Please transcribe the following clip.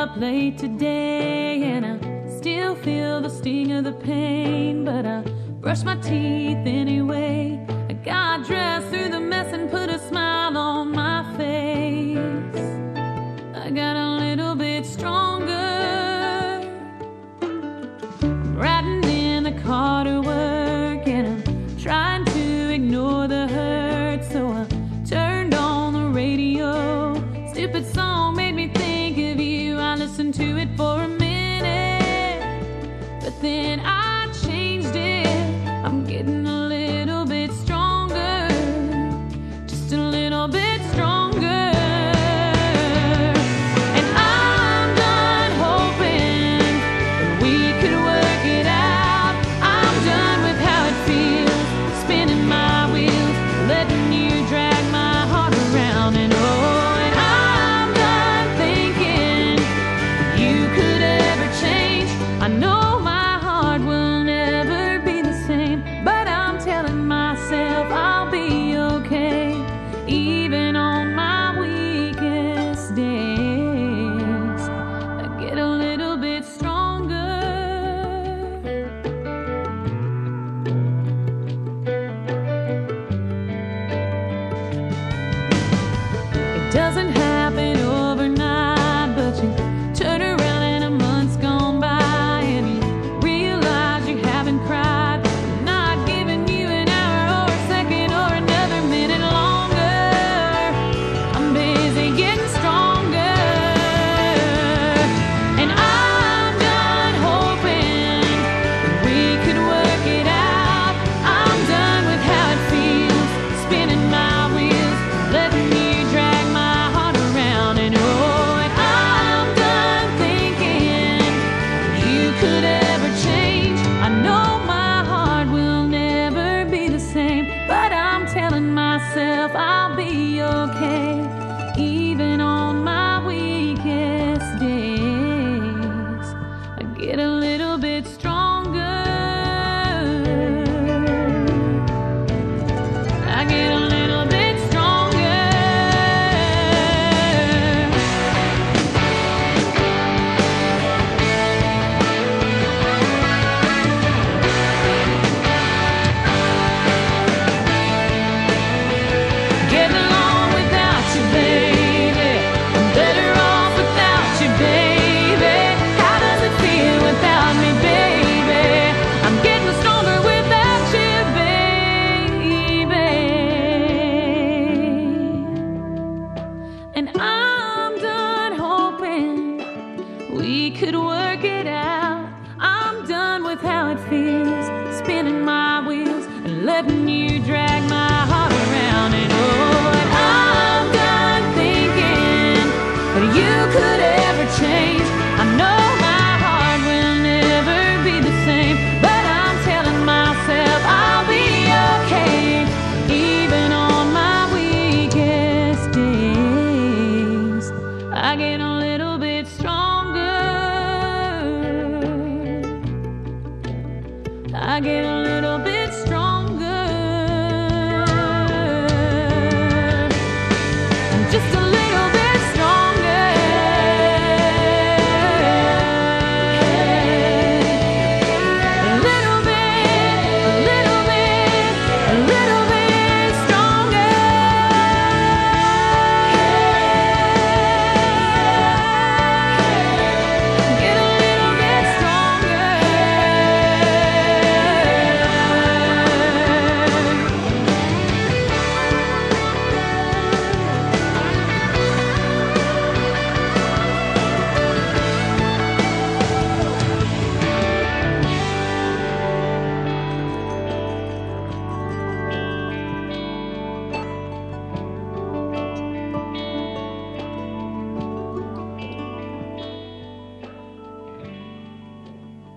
up late today, and I still feel the sting of the pain, but I brush my teeth anyway. I got dressed through the mess and put a smile on my face. I got a little bit stronger. I'm riding in the car to work, and I'm trying to ignore the hurt, so I turned on the radio. Stupid song made me think of you. I listened to it for a minute, but then I changed it. I'm getting a little bit stronger, just a little bit stronger. And I'm done hoping that we could work it out. I'm done with how it feels, spinning my wheels, letting you drag my heart around. And oh, and I'm done thinking you could ever change. I know my heart will never be the same, but I'm telling myself I'll be okay, even on my weakest days. I get a little bit stronger. It doesn't happen overnight, but you turn around and a month's gone by, and you realize you haven't cried. I'm not giving you an hour or a second or another minute longer. I'm busy getting stronger. And I'm done hoping that we could work it out. I'm done with how it feels, spinning my wheels, letting you drag my heart around. And oh, and I'm done thinking you could ever change. I know my heart will never be the same, but I'm telling myself I'll be okay, even on my weakest days. I get a little bit stronger. I get a little bit stronger. Getting along without you, baby. I'm better off without you, baby. How does it feel without me, baby? I'm getting stronger without you, baby. And I'm done hoping we could work it out. I'm done with how it feels, spinning my wheels and letting you drag my heart around. And oh, and I'm done thinking that you could ever change. I know my heart will never be the same, but I'm telling myself I'll be okay, even on my weakest days. I get a little bit stronger. I get a